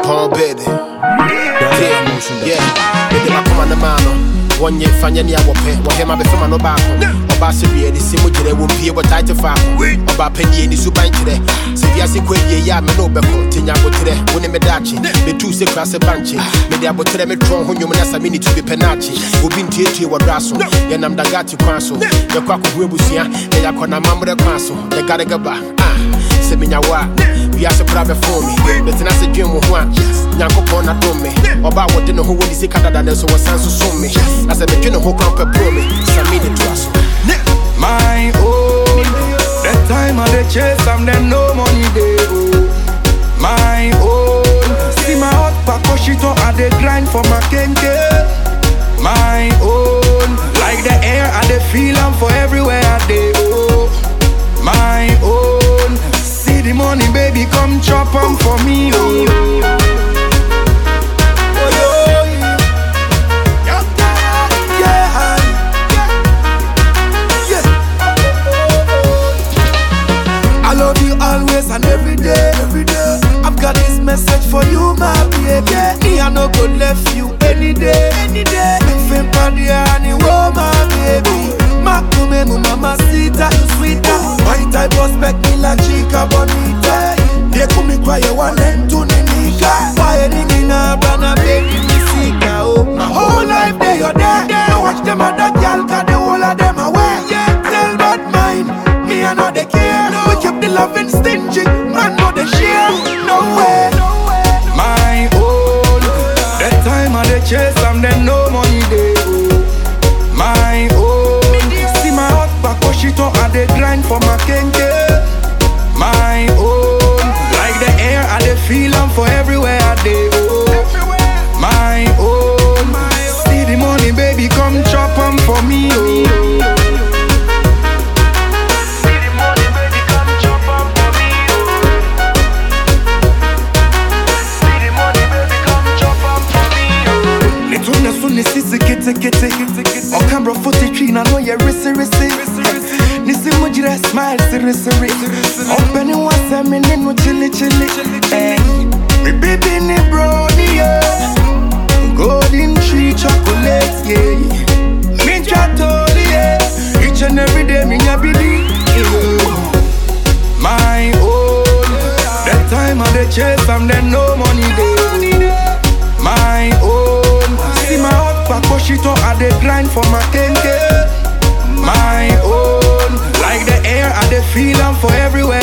Paul baby. Yeah, they my command man. 1 year fanya ni awope wo hema be fema no baako oba se wie ni simu gire wo mpie wo tight fa oba panie ni suban kire se via se kwadie ya me no beko tinya botre wo ne medachi me tu se krase banchi me dia botre me tron ho nwom na sa mini tu be penachi obi ntietie wo draso ye nam dagati kwaso ye kwa ko ebusia ye yakona mamre kwaso ye gare gaba se minya wa we are so proud for me but na se dwem ho a nyankopon na dom me oba wo de no ho woni se kadada na so wo sanso som me na se betwe no ho kan pe me sa me de traso my own that time I dey chase am then no money dey oh my own see my hot pakoshito I dey grind for my kenke my own like the air I dey feel am for everywhere I dey oh my own see the money baby come chop am for me oh always and every day. I've got this message for you, my baby. Me, I no go left you any day. Fem padia ani wo, my baby. Makume mu mama sita, you sweeter. My type respect me like chica bonita. They come me cry one and two nika. Why any na brana baby me sika oh. My whole life they you're there. I watch them other girl, got the whole of them away. Tell bad mine, me I know they care. We keep the loving stingy, man know they share. No way. My own, that time I dey chase am then no money dey oh. My own, see my hot pakoshito I dey grind for my kenke. My own, like the air I dey feel am for everywhere I dey oh. My own, see the money baby come chop am for me oh. Nisi kete on camera footage na no ye risi nisi mujira smile siri open you want say me no chili me baby ni brownie yeah golden tree chocolate yeah me chatoli yeah each and every day me nyabili my own that time I dey chase am then no money dey my own see my hot pakoshito I dey grind for my kenke. My own, like the air I dey feel am for everywhere